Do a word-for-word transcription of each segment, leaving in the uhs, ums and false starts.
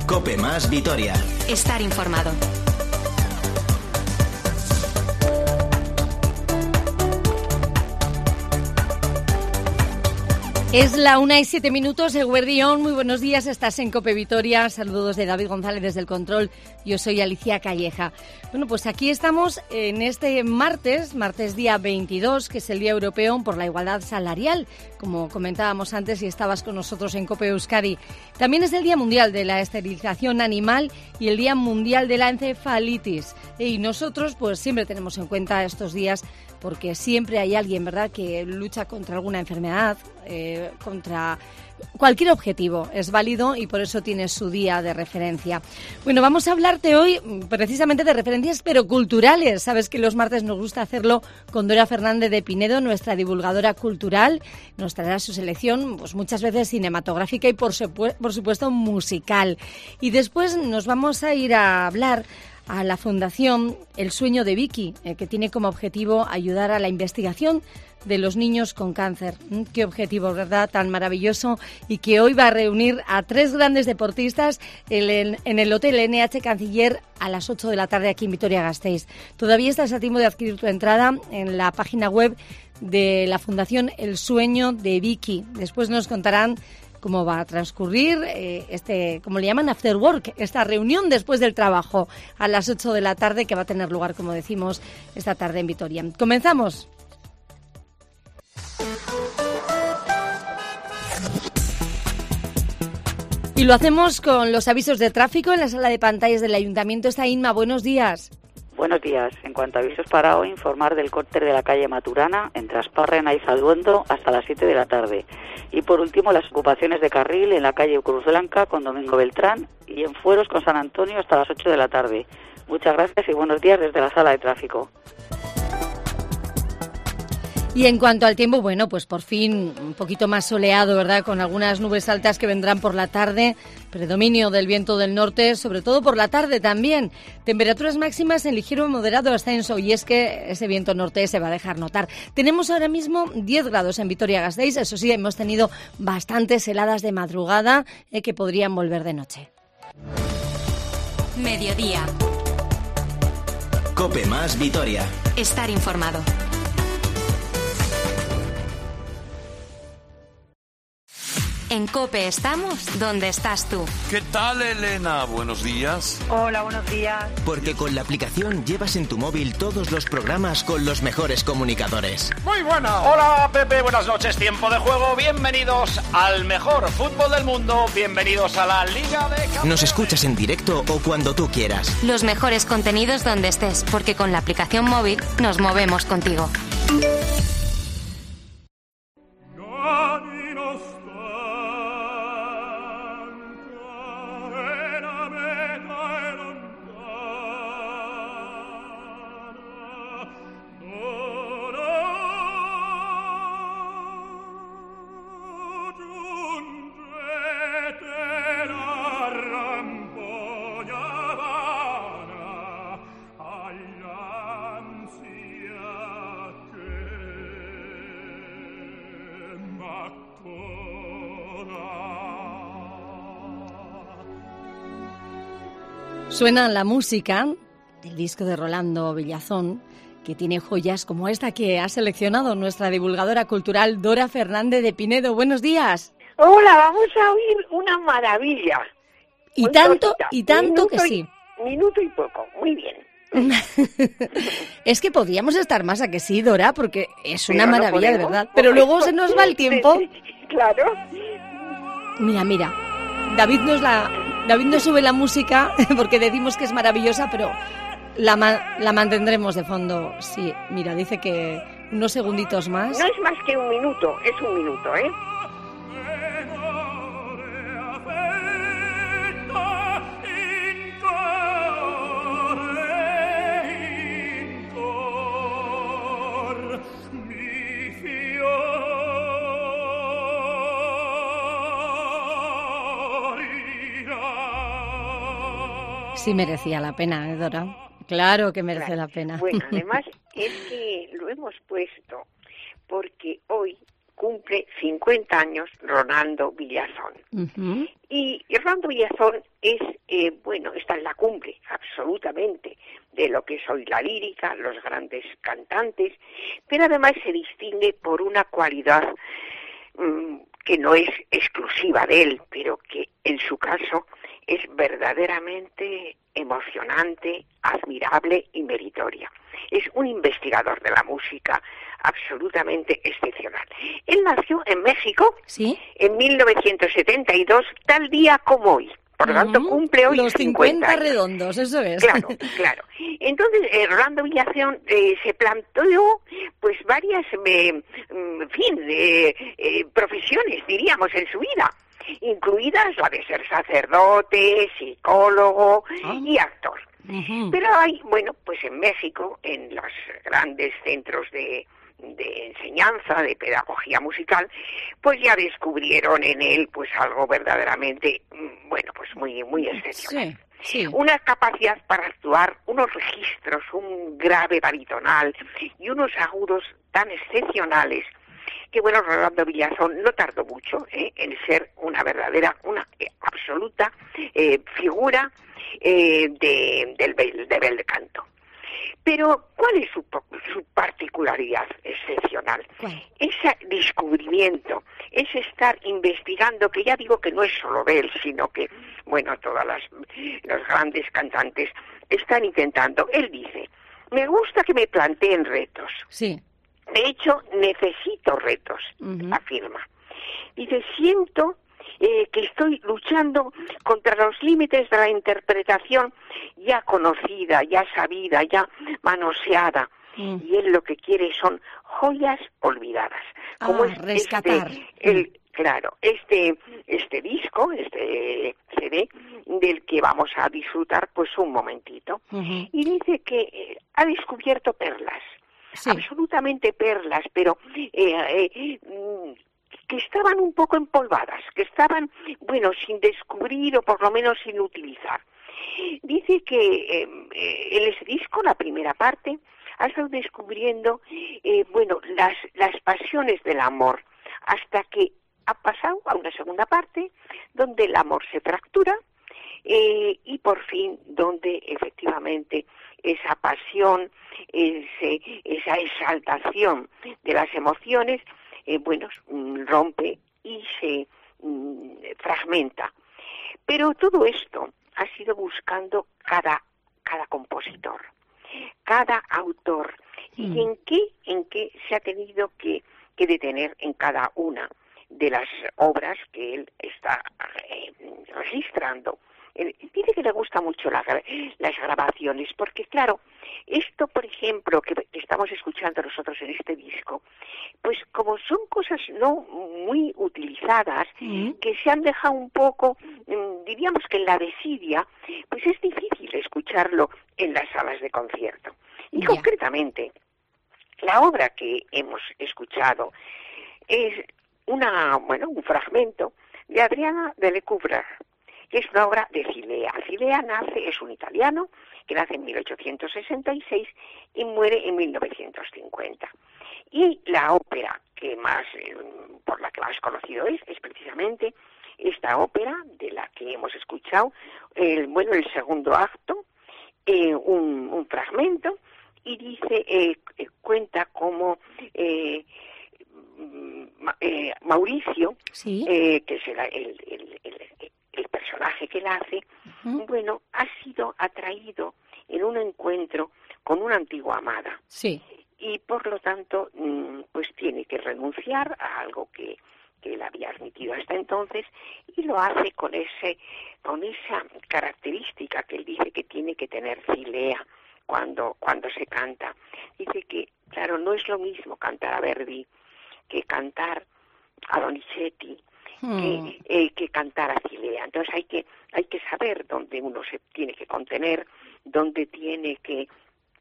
COPE más Vitoria. Estar informado. Es la una y siete minutos, Eguerdión, muy buenos días, estás en COPE Vitoria, saludos de David González desde el control, yo soy Alicia Calleja. Bueno, pues aquí estamos en este martes, martes día veintidós, que es el Día Europeo por la Igualdad Salarial, como comentábamos antes y estabas con nosotros en COPE Euskadi. También es el Día Mundial de la Esterilización Animal y el Día Mundial de la Encefalitis. Y nosotros pues siempre tenemos en cuenta estos días porque siempre hay alguien, ¿verdad?, que lucha contra alguna enfermedad, eh, contra cualquier objetivo. Es válido y por eso tiene su día de referencia. Bueno, vamos a hablarte hoy precisamente de referencias, pero culturales. Sabes que los martes nos gusta hacerlo con Dora Fernández de Pinedo, nuestra divulgadora cultural. Nos traerá su selección, pues muchas veces cinematográfica y por, supu- por supuesto musical. Y después nos vamos a ir a hablar a la Fundación El Sueño de Vicky, eh, que tiene como objetivo ayudar a la investigación de los niños con cáncer. ¿Mm? Qué objetivo, ¿verdad?, tan maravilloso, y que hoy va a reunir a tres grandes deportistas en, en el Hotel N H Canciller a las ocho de la tarde aquí en Vitoria-Gasteiz. Todavía estás a tiempo de adquirir tu entrada en la página web de la Fundación El Sueño de Vicky. Después nos contarán cómo va a transcurrir eh, este, como le llaman, after work, esta reunión después del trabajo a las ocho de la tarde, que va a tener lugar, como decimos, esta tarde en Vitoria. ¿Comenzamos? Y lo hacemos con los avisos de tráfico. En la sala de pantallas del Ayuntamiento está Inma. Buenos días. Buenos días. En cuanto a avisos para hoy, informar del corte de la calle Maturana entre Asparrena y Zalduondo hasta las siete de la tarde. Y por último, las ocupaciones de carril en la calle Cruz Blanca con Domingo Beltrán y en Fueros con San Antonio hasta las ocho de la tarde. Muchas gracias y buenos días desde la sala de tráfico. Y en cuanto al tiempo, bueno, pues por fin un poquito más soleado, ¿verdad?, con algunas nubes altas que vendrán por la tarde, predominio del viento del norte, sobre todo por la tarde también. Temperaturas máximas en ligero y moderado ascenso, y es que ese viento norte se va a dejar notar. Tenemos ahora mismo diez grados en Vitoria-Gasteiz, eso sí, hemos tenido bastantes heladas de madrugada eh, que podrían volver de noche. Mediodía. COPE más Vitoria. Estar informado. En COPE estamos donde estás tú. ¿Qué tal, Elena? Buenos días. Hola, buenos días. Porque con la aplicación llevas en tu móvil todos los programas con los mejores comunicadores. Muy buena. Hola, Pepe. Buenas noches. Tiempo de juego. Bienvenidos al mejor fútbol del mundo. Bienvenidos a la Liga de Campeones. Nos escuchas en directo o cuando tú quieras. Los mejores contenidos donde estés, porque con la aplicación móvil nos movemos contigo. Suena la música del disco de Rolando Villazón, que tiene joyas como esta que ha seleccionado nuestra divulgadora cultural Dora Fernández de Pinedo. Buenos días. Hola, vamos a oír una maravilla. Y Muy tanto, cortita. y tanto Minuto que y- sí. Minuto y poco, muy bien. Es que podríamos estar más, a que sí, Dora, porque es una Pero no maravilla, de podemos, verdad. Pero luego se nos va el tiempo. Claro. Mira, mira, David nos la, David nos sube la música porque decimos que es maravillosa, pero la, ma- la mantendremos de fondo. Sí, mira, dice que unos segunditos más. No es más que un minuto, es un minuto, ¿eh? Sí merecía la pena, ¿eh, Dora? Claro que merece Claro. la pena. Bueno, además es que lo hemos puesto porque hoy cumple cincuenta años Rolando Villazón. Uh-huh. Y, y Rolando Villazón es, eh, bueno, está en la cumbre, absolutamente, de lo que es hoy la lírica, los grandes cantantes, pero además se distingue por una cualidad mmm, que no es exclusiva de él, pero que en su caso es verdaderamente emocionante, admirable y meritoria. Es un investigador de la música absolutamente excepcional. Él nació en México, ¿sí?, en mil novecientos setenta y dos, tal día como hoy. Por lo tanto, uh-huh. cumple hoy los cincuenta cincuenta años. redondos, eso es. Claro, claro. Entonces, eh, Rolando Villazón eh, se planteó, pues, varias, eh, en fin, eh, eh, profesiones, diríamos, en su vida, incluidas la de ser sacerdote, psicólogo ah. y actor. Uh-huh. Pero hay, bueno, pues en México, en los grandes centros de, de enseñanza, de pedagogía musical, pues ya descubrieron en él pues algo verdaderamente, bueno, pues muy, muy excepcional. Sí, sí. Una capacidad para actuar, unos registros, un grave baritonal y unos agudos tan excepcionales que, bueno, Rolando Villazón no tardó mucho ¿eh? en ser una verdadera, una eh, absoluta eh, figura eh, de, del bel, de bel canto. Pero, ¿cuál es su, su particularidad excepcional? ¿Cuál? Ese descubrimiento, ese estar investigando, que ya digo que no es solo de él, sino que, bueno, todas las los grandes cantantes están intentando. Él dice, me gusta que me planteen retos. Sí. De hecho, necesito retos, uh-huh. afirma. Dice, siento eh, que estoy luchando contra los límites de la interpretación ya conocida, ya sabida, ya manoseada. Uh-huh. Y él lo que quiere son joyas olvidadas. Como ah, es rescatar. Este, el, claro, este, este disco, este C D, del que vamos a disfrutar pues un momentito. Uh-huh. Y dice que eh, ha descubierto perlas. Sí. Absolutamente perlas, pero eh, eh, que estaban un poco empolvadas, que estaban, bueno, sin descubrir o por lo menos sin utilizar. Dice que eh, en ese disco, la primera parte, ha estado descubriendo, eh, bueno, las, las pasiones del amor, hasta que ha pasado a una segunda parte, donde el amor se fractura, eh, y por fin, donde efectivamente esa pasión, ese, esa exaltación de las emociones, eh, bueno, rompe y se mm, fragmenta. Pero todo esto ha sido buscando cada, cada compositor, cada autor, mm. y en qué, en qué se ha tenido que, que detener en cada una de las obras que él está eh, registrando. Dice que le gusta mucho la, las grabaciones, porque claro, esto por ejemplo que, que estamos escuchando nosotros en este disco, pues como son cosas no muy utilizadas, mm. que se han dejado un poco, diríamos que en la desidia, pues es difícil escucharlo en las salas de concierto. Y yeah. concretamente, la obra que hemos escuchado es una, bueno, un fragmento de Adriana de Lecouvreur, que es una obra de Cilea. Cilea nace, es un italiano, que nace en mil ochocientos sesenta y seis y muere en mil novecientos cincuenta. Y la ópera que más, eh, por la que más conocido es, es precisamente esta ópera de la que hemos escuchado, el, bueno, el segundo acto, eh, un, un fragmento, y dice, eh, eh, cuenta cómo eh, eh, Mauricio, ¿sí? eh, que es el, el, el, el el personaje que él hace, uh-huh. bueno, ha sido atraído en un encuentro con una antigua amada. Sí. Y por lo tanto, pues tiene que renunciar a algo que, que él había admitido hasta entonces, y lo hace con ese, con esa característica que él dice que tiene que tener Cilea cuando, cuando se canta. Dice que, claro, no es lo mismo cantar a Verdi que cantar a Donizetti, Que, eh, que cantar a Cilea. Entonces hay que hay que saber dónde uno se tiene que contener, dónde tiene que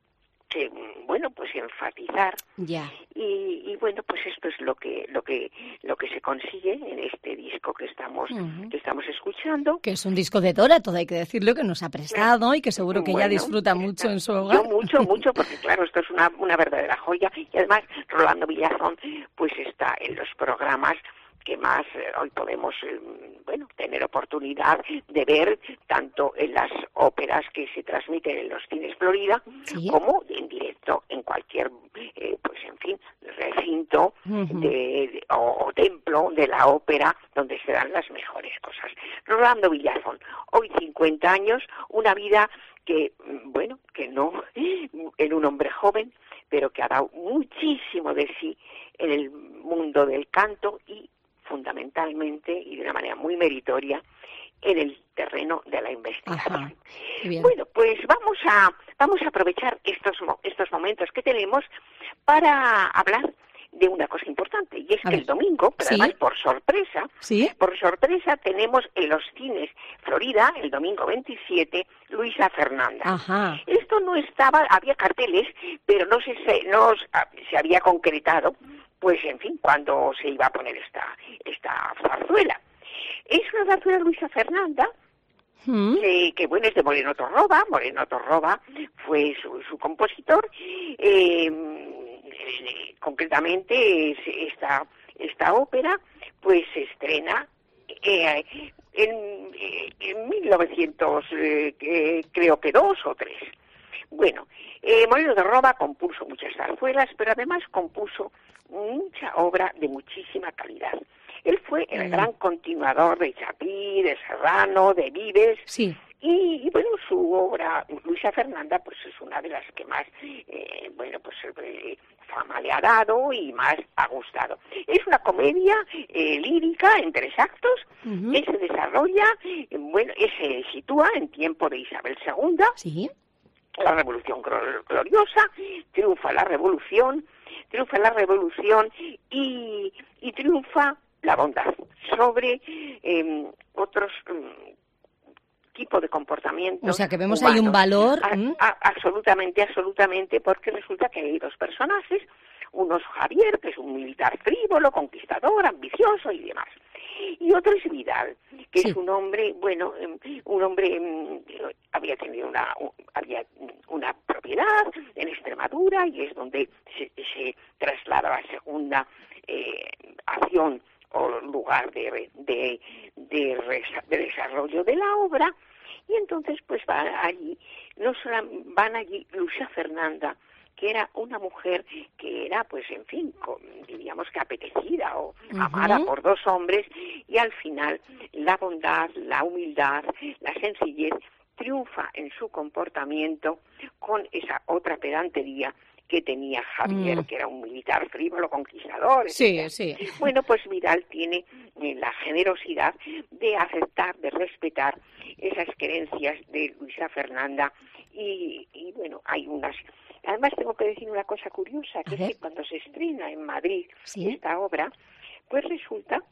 que bueno, pues enfatizar. Ya. Y, y bueno, pues esto es lo que lo que lo que se consigue en este disco que estamos uh-huh. que estamos escuchando. Que es un disco de Dora, todo hay que decirlo, que nos ha prestado y que seguro que bueno, ella disfruta mucho en su hogar. Yo mucho, mucho, porque claro, esto es una una verdadera joya. Y además, Rolando Villazón, pues está en los programas que más eh, hoy podemos eh, bueno tener oportunidad de ver, tanto en las óperas que se transmiten en los cines Florida, ¿sí? como en directo en cualquier eh, pues en fin recinto uh-huh. de, de, o templo de la ópera donde se dan las mejores cosas. Rolando Villazón, hoy cincuenta años, una vida que bueno que no en un hombre joven, pero que ha dado muchísimo de sí en el mundo del canto y fundamentalmente y de una manera muy meritoria en el terreno de la investigación. Bueno, pues vamos a vamos a aprovechar estos estos momentos que tenemos para hablar de una cosa importante, y es a que ver. el domingo, pero ¿sí? además por sorpresa, ¿sí? por sorpresa tenemos en los cines Florida, el domingo veintisiete, Luisa Fernanda. Ajá. Esto no estaba, había carteles, pero no se, no se había concretado, pues en fin, cuando se iba a poner esta, esta zarzuela. Es una zarzuela Luisa Fernanda, ¿Mm? que, que bueno, es de Moreno Torroba. Moreno Torroba fue su, su compositor. Eh, eh, concretamente, esta, esta ópera, pues se estrena eh, en, en mil novecientos, eh, eh, creo que dos o tres. Bueno, eh, Moreno Torroba compuso muchas zarzuelas, pero además compuso mucha obra de muchísima calidad. Él fue el mm. gran continuador de Chapí, de Serrano, de Vives. Sí. Y, y bueno, su obra, Luisa Fernanda, pues es una de las que más, eh, bueno, pues eh, fama le ha dado y más ha gustado. Es una comedia eh, lírica en tres actos, uh-huh. que se desarrolla, eh, bueno, se sitúa en tiempo de Isabel segunda. Sí. La Revolución Gloriosa, triunfa la Revolución, triunfa la Revolución y, y triunfa la bondad sobre eh, otros eh, tipos de comportamientos. O sea que vemos humanos. Ahí un valor. A, a, absolutamente, absolutamente, porque resulta que hay dos personajes, uno es Javier, que es un militar frívolo, conquistador, ambicioso y demás. Y otro es Vidal, que sí. es un hombre, bueno, un hombre había tenido una había una propiedad en Extremadura y es donde se, se traslada a la segunda eh, acción o lugar de, de, de, de desarrollo de la obra, y entonces pues van allí, no solo van allí Luisa Fernanda, que era una mujer que era, pues en fin, con, diríamos que apetecida o uh-huh. amada por dos hombres, y al final la bondad, la humildad, la sencillez triunfa en su comportamiento con esa otra pedantería que tenía Javier, mm. que era un militar frívolo, conquistador. Sí, sí. Bueno, pues Vidal tiene eh, la generosidad de aceptar, de respetar esas creencias de Luisa Fernanda y, y bueno, hay unas... Además tengo que decir una cosa curiosa, que es que cuando se estrena en Madrid ¿Sí? esta obra, pues resulta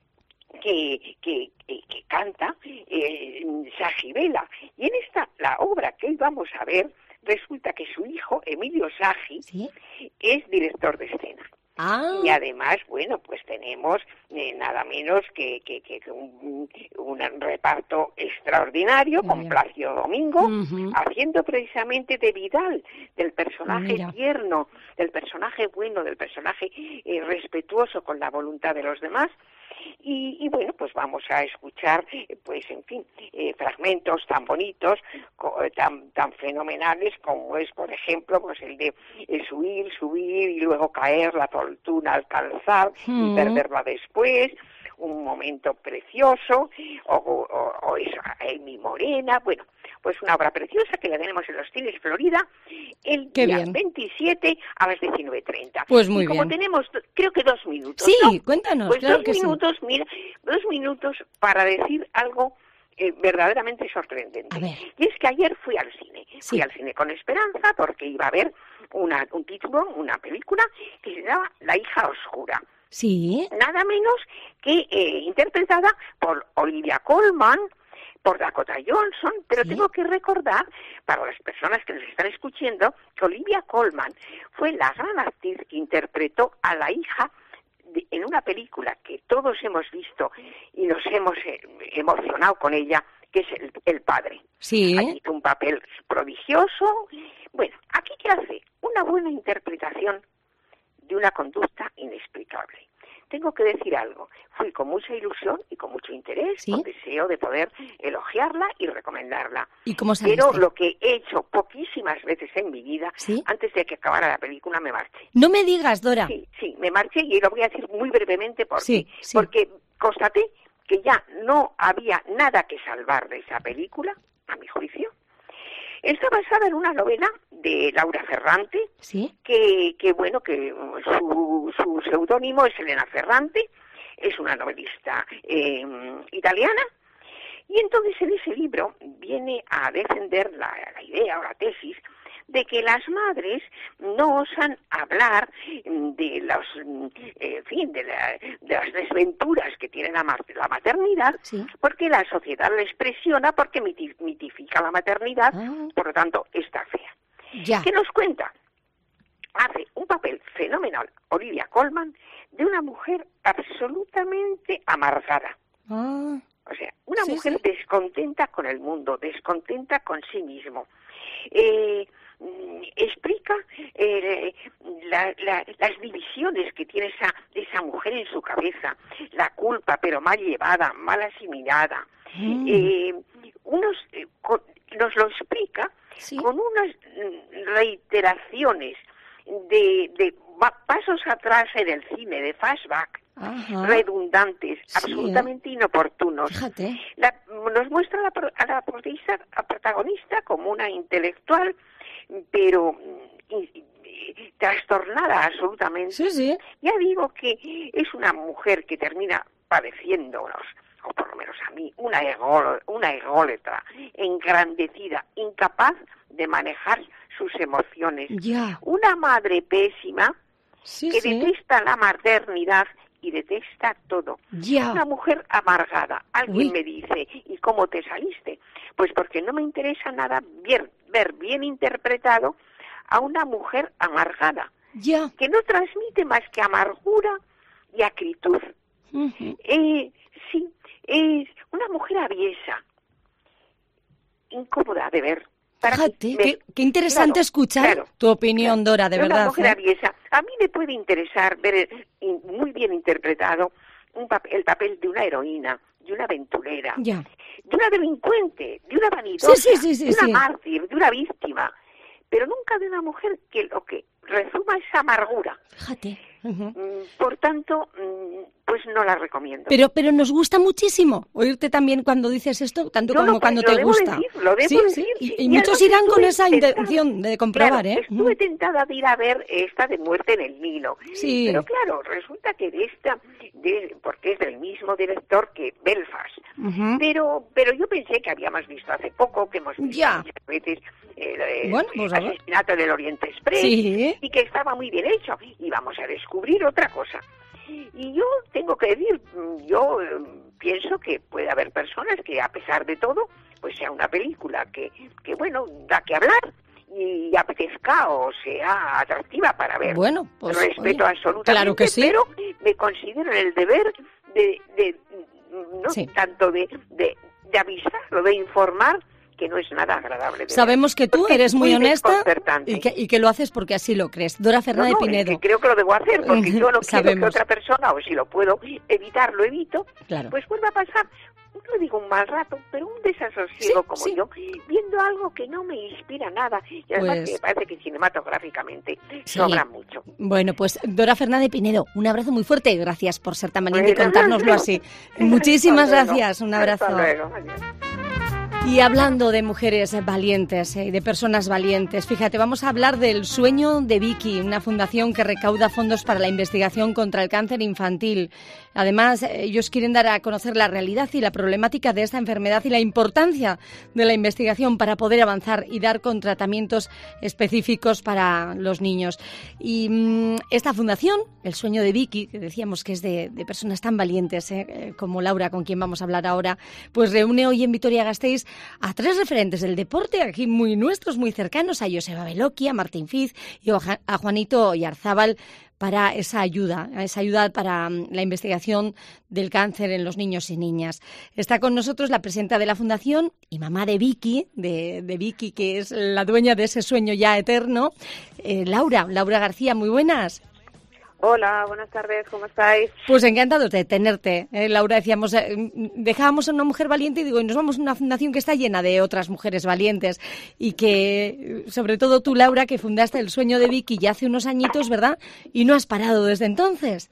que, que, que, que canta eh, Sajibela. Y en esta, la obra que hoy vamos a ver, resulta que su hijo, Emilio Sagi, ¿Sí? es director de escena. Ah. Y además, bueno, pues tenemos eh, nada menos que, que, que un, un reparto extraordinario Muy con bien. Plácido Domingo, uh-huh. haciendo precisamente de Vidal, del personaje Mira. tierno, del personaje bueno, del personaje eh, respetuoso con la voluntad de los demás. Y, y bueno, pues vamos a escuchar, pues en fin, eh, fragmentos tan bonitos, co- tan tan fenomenales como es, por ejemplo, pues el de el subir, subir y luego caer, la fortuna alcanzar mm. y perderla después, un momento precioso, o, o, o esa Amy Morena, bueno, pues una obra preciosa que la tenemos en los cines Florida el Qué día bien. veintisiete a las diecinueve treinta. Pues muy y como bien. tenemos, creo que dos minutos, Sí, ¿no? cuéntanos, Pues claro dos que minutos, sí. mira, dos minutos para decir algo eh, verdaderamente sorprendente. Y es que ayer fui al cine, sí. fui al cine con esperanza porque iba a ver una, un título, una película que se llama La hija oscura. Sí. Nada menos que eh, interpretada por Olivia Colman, por Dakota Johnson, pero ¿Sí? tengo que recordar, para las personas que nos están escuchando, que Olivia Colman fue la gran actriz que interpretó a la hija de, en una película que todos hemos visto y nos hemos eh, emocionado con ella, que es El, el Padre. Sí. Aquí hizo un papel prodigioso. Bueno, aquí que hace una buena interpretación de una conducta inexplicable. Tengo que decir algo, fui con mucha ilusión y con mucho interés, ¿Sí? con deseo de poder elogiarla y recomendarla. ¿Y cómo saliste? Pero lo que he hecho poquísimas veces en mi vida, ¿Sí? antes de que acabara la película me marché. No me digas, Dora. Sí, sí, me marché y lo voy a decir muy brevemente porque, Sí, sí. porque constaté que ya no había nada que salvar de esa película, a mi juicio. Está basada en una novela de Laura Ferrante, ¿Sí? que, que bueno, que su, su seudónimo es Elena Ferrante, es una novelista eh, italiana, y entonces en ese libro viene a defender la, la idea o la tesis de que las madres no osan hablar de los, eh, en fin, de, la, de las desventuras que tiene la, la maternidad, ¿Sí? porque la sociedad les presiona, porque miti, mitifica la maternidad, Ah. por lo tanto está fea. Ya. ¿Qué nos cuenta? Hace un papel fenomenal Olivia Colman de una mujer absolutamente amargada. Ah. O sea, una Sí, mujer sí. descontenta con el mundo, descontenta con sí mismo. Eh, mm, explica eh, la, la, las divisiones que tiene esa, esa mujer en su cabeza, la culpa, pero mal llevada, mal asimilada. Mm. Eh, unos, eh, con, nos lo explica Sí. con unas mm, reiteraciones de, de va- pasos atrás en el cine, de flashback, Ajá. redundantes, Sí, absolutamente inoportunos. Fíjate. La- nos muestra a la, pro- a la protagonista, a protagonista como una intelectual, pero mm, y- y- trastornada absolutamente. Sí, sí. Ya digo que es una mujer que termina padeciéndonos, o por lo menos a mí, una, ego, una ególatra, engrandecida, incapaz de manejar sus emociones. Ya. Una madre pésima Sí, que sí. detesta la maternidad y detesta todo. Ya. Una mujer amargada. Alguien Uy. me dice, ¿y cómo te saliste? Pues porque no me interesa nada ver, ver bien interpretado a una mujer amargada, Ya. que no transmite más que amargura y acritud. Ujú. Eh, sí, es una mujer aviesa, incómoda de ver. Para Fíjate, que me- qué, qué interesante claro, escuchar claro, tu opinión, claro. Dora, de Una verdad. mujer ¿eh? aviesa. A mí me puede interesar ver el- in- muy bien interpretado un pap- el papel de una heroína, de una aventurera, Ya. de una delincuente, de una vanidosa, Sí, sí, sí, sí, de una sí. mártir, de una víctima, pero nunca de una mujer que lo que rezuma es amargura. Fíjate. Ujú. Mm, Por tanto, mm, pues no la recomiendo. Pero, pero nos gusta muchísimo oírte también cuando dices esto, tanto Yo como lo- cuando lo te debo gusta. decir, lo debo sí, decir. sí. Y, y Y muchos además irán con estuve esa tentada. intención de comprobar, Claro, ¿eh? estuve Ujú. tentada de ir a ver esta de Muerte en el Nilo. Sí. Pero claro, resulta que de esta, de, porque es del mismo director que Belfast. Ujú. Pero, pero yo pensé que habíamos visto hace poco, que hemos visto Ya. muchas veces eh, el Bueno, pues a ver. Asesinato del Oriente Express, Sí. y que estaba muy bien hecho, y vamos a descubrir otra cosa. Y yo tengo que decir, mm, yo eh, pienso que puede haber personas que a pesar de todo, pues sea una película que, que bueno, da que hablar y apetezca o sea atractiva para ver. Bueno, pues, Respeto oye, absolutamente, claro que sí. pero me considero en el deber de, de no Sí. tanto de, de, de avisar o de informar, que no es nada agradable de ver. Sabemos que tú Porque eres es muy honesta desconcertante. y que, y que lo haces porque así lo crees. Dora No, Fernández no, es Pinedo. que creo que lo debo hacer, porque yo no quiero que Sabemos. otra persona, o si lo puedo evitar, lo evito, Claro. pues vuelva a pasar, no digo un mal rato, pero un desasosiego Sí, como sí. yo, viendo algo que no me inspira nada, y además Pues- que me parece que cinematográficamente Sí. sobra mucho. Bueno, pues Dora Fernández Pinedo, un abrazo muy fuerte. Gracias por ser tan valiente y Bueno, contárnoslo así. Muchísimas hasta luego. gracias. Un abrazo. Hasta luego, adiós. Y hablando de mujeres valientes y eh, de personas valientes, fíjate, vamos a hablar del Sueño de Vicky, una fundación que recauda fondos para la investigación contra el cáncer infantil. Además, ellos quieren dar a conocer la realidad y la problemática de esta enfermedad y la importancia de la investigación para poder avanzar y dar con tratamientos específicos para los niños. Y mmm, esta fundación, el Sueño de Vicky, que decíamos que es de, de personas tan valientes eh, como Laura, con quien vamos a hablar ahora, pues reúne hoy en Vitoria-Gasteiz a tres referentes del deporte, aquí muy nuestros, muy cercanos, a Joseba Beloki, a Martín Fiz y a Juanito Oyarzábal, para esa ayuda, esa ayuda para la investigación del cáncer en los niños y niñas. Está con nosotros la presidenta de la Fundación y mamá de Vicky, de, de Vicky, que es la dueña de ese sueño ya eterno, eh, Laura, Laura García, muy buenas. Hola, buenas tardes, ¿cómo estáis? Pues encantados de tenerte, eh, Laura. Decíamos, eh, dejábamos a una mujer valiente y digo, y nos vamos a una fundación que está llena de otras mujeres valientes y que, sobre todo tú, Laura, que fundaste el Sueño de Vicky ya hace unos añitos, ¿verdad? Y no has parado desde entonces.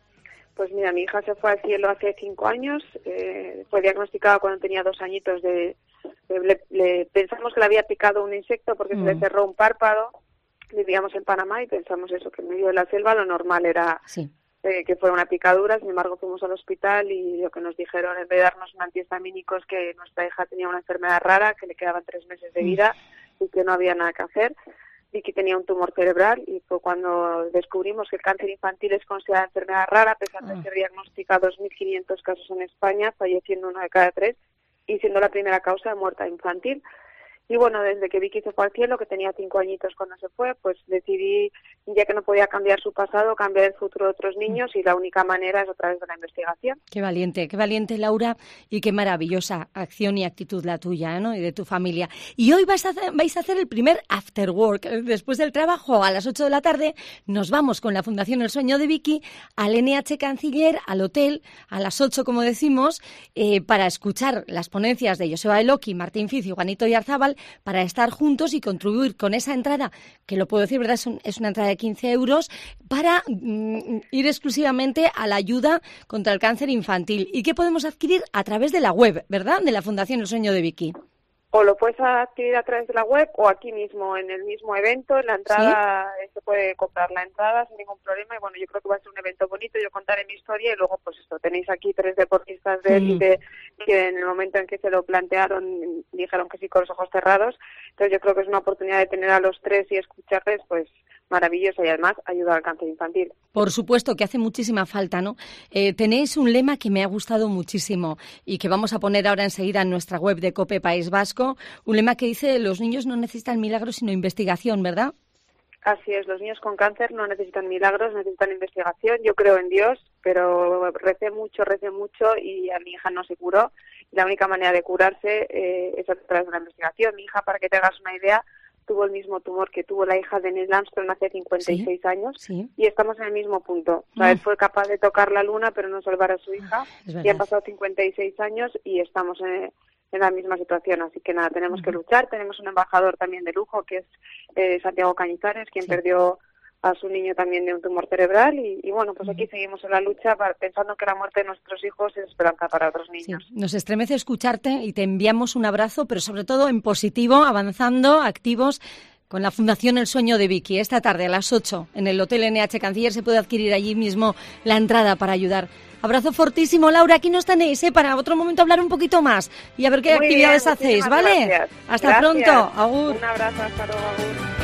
Pues mira, mi hija se fue al cielo hace cinco años, eh, fue diagnosticada cuando tenía dos añitos de... de le, le, pensamos que le había picado un insecto porque mm. se le cerró un párpado. Vivíamos en Panamá y pensamos eso, que en medio de la selva lo normal era sí. eh, que fuera una picadura. Sin embargo, fuimos al hospital y lo que nos dijeron, en vez de darnos un antihistamínico, es que nuestra hija tenía una enfermedad rara, que le quedaban tres meses de vida y que no había nada que hacer. Vicky tenía un tumor cerebral y fue cuando descubrimos que el cáncer infantil es considerada enfermedad rara, a pesar de ser diagnosticada dos mil quinientos casos en España, falleciendo uno de cada tres y siendo la primera causa de muerte infantil. Y bueno, desde que Vicky se fue al cielo, que tenía cinco añitos cuando se fue, pues decidí, ya que no podía cambiar su pasado, cambiar el futuro de otros niños y la única manera es a través de la investigación. Qué valiente, qué valiente, Laura, y qué maravillosa acción y actitud la tuya, ¿no? Y de tu familia. Y hoy vais a hacer, vais a hacer el primer after work. Después del trabajo, a las ocho de la tarde, nos vamos con la Fundación El Sueño de Vicky al N H Canciller, al hotel, a las ocho, como decimos, eh, para escuchar las ponencias de Joseba Beloki, Martín Fiz y Juanito Oyarzábal, para estar juntos y contribuir con esa entrada, que lo puedo decir, ¿verdad? Es, un, es una entrada de quince euros, para mm, ir exclusivamente a la ayuda contra el cáncer infantil. ¿Y qué podemos adquirir? A través de la web, ¿verdad? De la Fundación El Sueño de Vicky. O lo puedes adquirir a través de la web o aquí mismo, en el mismo evento. En la entrada ¿Sí? se puede comprar la entrada sin ningún problema. Y bueno, yo creo que va a ser un evento bonito. Yo contaré mi historia y luego, pues esto, tenéis aquí tres deportistas de élite sí. que en el momento en que se lo plantearon dijeron que sí con los ojos cerrados. Entonces yo creo que es una oportunidad de tener a los tres y escucharles, pues maravillosa, y además ayudar al cáncer infantil. Por supuesto que hace muchísima falta, ¿no? Eh, tenéis un lema que me ha gustado muchísimo y que vamos a poner ahora enseguida en nuestra web de COPE País Vasco, un lema que dice: los niños no necesitan milagros sino investigación, ¿verdad? Así es, los niños con cáncer no necesitan milagros, necesitan investigación. Yo creo en Dios, pero recé mucho, recé mucho y a mi hija no se curó. La única manera de curarse eh, es a través de la investigación. Mi hija, para que te hagas una idea, tuvo el mismo tumor que tuvo la hija de Neil Armstrong hace cincuenta y seis ¿Sí? años ¿Sí? y estamos en el mismo punto. O sea, él fue capaz de tocar la luna pero no salvar a su hija y han pasado cincuenta y seis años y estamos en, en la misma situación. Así que nada, tenemos uh-huh. que luchar. Tenemos un embajador también de lujo que es eh, Santiago Cañizares, quien sí. perdió a su niño también de un tumor cerebral y, y bueno, pues aquí seguimos en la lucha para, pensando que la muerte de nuestros hijos es esperanza para otros niños. Sí. Nos estremece escucharte y te enviamos un abrazo, pero sobre todo en positivo, avanzando, activos, con la Fundación El Sueño de Vicky. Esta tarde a las ocho en el Hotel N H Canciller se puede adquirir allí mismo la entrada para ayudar. Abrazo fortísimo, Laura. Aquí nos tenéis, ¿eh? Para otro momento hablar un poquito más y a ver qué Muy actividades bien, hacéis, ¿vale? Gracias. Hasta gracias. pronto. Agur. Un abrazo, hasta luego, agur.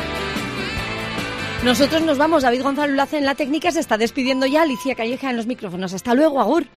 Nosotros nos vamos. David Gonzalo Lace en la técnica, se está despidiendo ya. Alicia Calleja en los micrófonos. Hasta luego, agur.